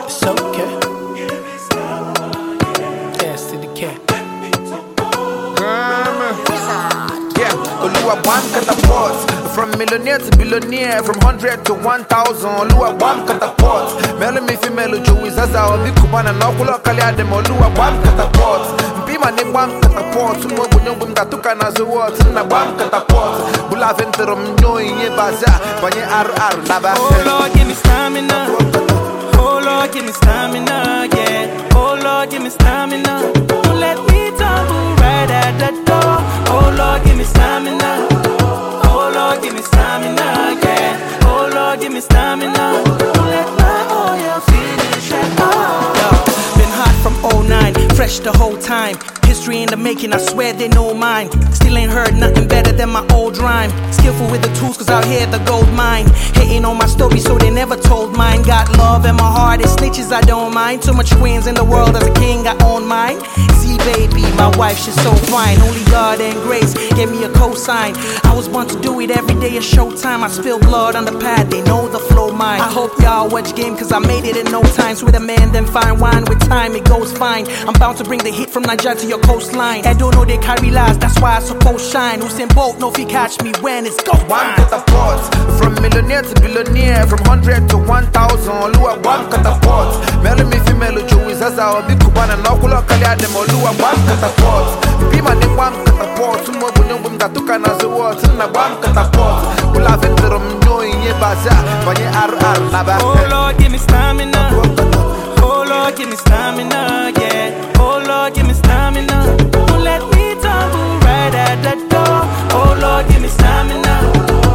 It's okay. Yes, to the cat. Yeah, Oluwa Bam catapult. From millionaire to billionaire, from 100 to 1,000. Oluwa Bam catapult. Melo mi fi melo Joey Zaza obi kubana na okula kali adem. Oluwa Bam catapult. Mpima ni Bam catapult. Sumo bunyo bumkatuka na zuwot. Na Bam catapult. Bula ventero mnyo inye baza. Banye aru naba. Oh Lord, give me stamina. Oh Lord, give me stamina, yeah. Oh Lord, give me stamina. Don't let me tumble right at the door. Oh Lord, give me stamina. Oh Lord, give me stamina, yeah. Oh Lord, give me stamina. Don't let my oil finish at all. Yo, been hot from 09, fresh the whole time. History in the making, I swear they know mine. Still ain't heard nothing better than my old rhyme. Skillful with the tools, cause out here the gold mine. Hating on my story, so they never told mine. Got love in my heart, it's snitches I don't mind. Too much queens in the world, as a king I own mine. See baby, my wife, she's so fine. Only God and grace gave me a cosign. I was born to do it every day at showtime. I spill blood on the pad, they know the flow mine. I hope y'all watch game, cause I made it in no time. Sweet a man, then fine wine, with time it goes fine. I'm bound to bring the heat from Nigeria to your coastline. I don't know they carry lies, that's why I suppose shine. Usain Bolt, no if he catch me when it's go One catapult. From millionaire to billionaire, from 100 to 1,000. Oluwa Bam catapult. Melo mi fi melo Joey Zaza obi kubana na okula kali adem. Oluwa Bam catapult. Mpima ni Bam catapult. Sumo bunyo bumkatuka na zuwot. Na Bam catapult. Bula ventero mnyo inye baza. Banye aru naba. Oh Lord, give me stamina. Oh Lord, give me stamina, yeah. Oh Lord, give me stamina. Don't let me tumble right at the door. Oh Lord, give me stamina.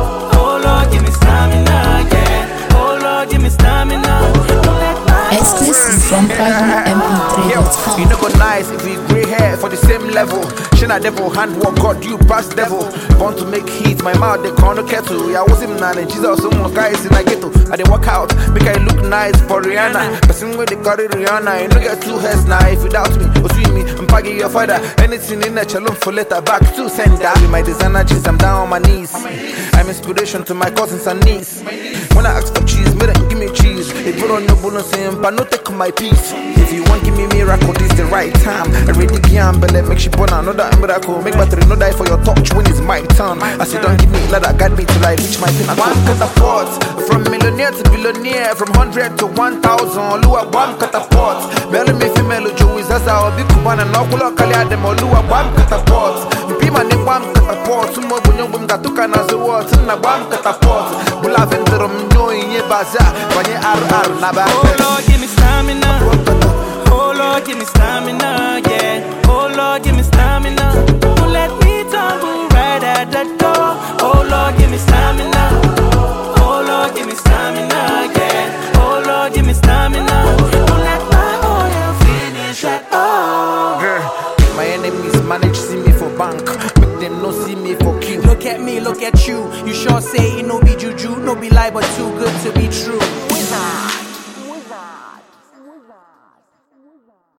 Oh Lord, give me stamina, yeah. Oh Lord, give me stamina. Don't let my Exclusive from PrivateMP3.com. You know go nice if we grey hair for the same level. Shina devil, handwork, God, you pass devil. Born to make heat, my mouth they call no kettle. Yeah, I was him and Jesus, some guys in I ghetto. I they work out, make I look nice for Rihanna. Person where they call it Rihanna, you know get 2 heads now. If you doubt me, or sweet me, I'm packing your father. Anything in that chalum for letter back to sender. With my designer cheese, I'm down on my knees. I'm inspiration to my cousins and niece. When I ask for cheese, me then give me cheese. They put on no bonus in, but no take my piece. If you want give me miracle, this the right time. I really gamble, make she born another miracle. Make battery no die for your touch when it's my turn. I say don't give me ladder, guide me till I reach my pinnacle. One catapult. From millionaire to billionaire, from 100 to 1,000. Oluwa Bam catapult. Melo mi fi melo Joey Zaza obi kubana na okula kali adem. Oluwa Bam catapult. Mpima ni Bam catapult. Sumo bunyo bumkatuka na zuwot. Na Bam catapult. Bula ventero mnyo inye baza. Banye aru naba. Oh Lord, give me stamina. Oh Lord, give me stamina, yeah. Oh Lord, give me stamina. Don't let me tumble right at the door. Oh Lord, give me stamina. Oh Lord, give me stamina, yeah. Oh Lord, give me stamina. Don't let my oil finish at all. Girl, my enemies manage see me for bank. Make them no see me for queue. Look at me, look at you. You sure say it no be juju, no be lie, but too good to be true.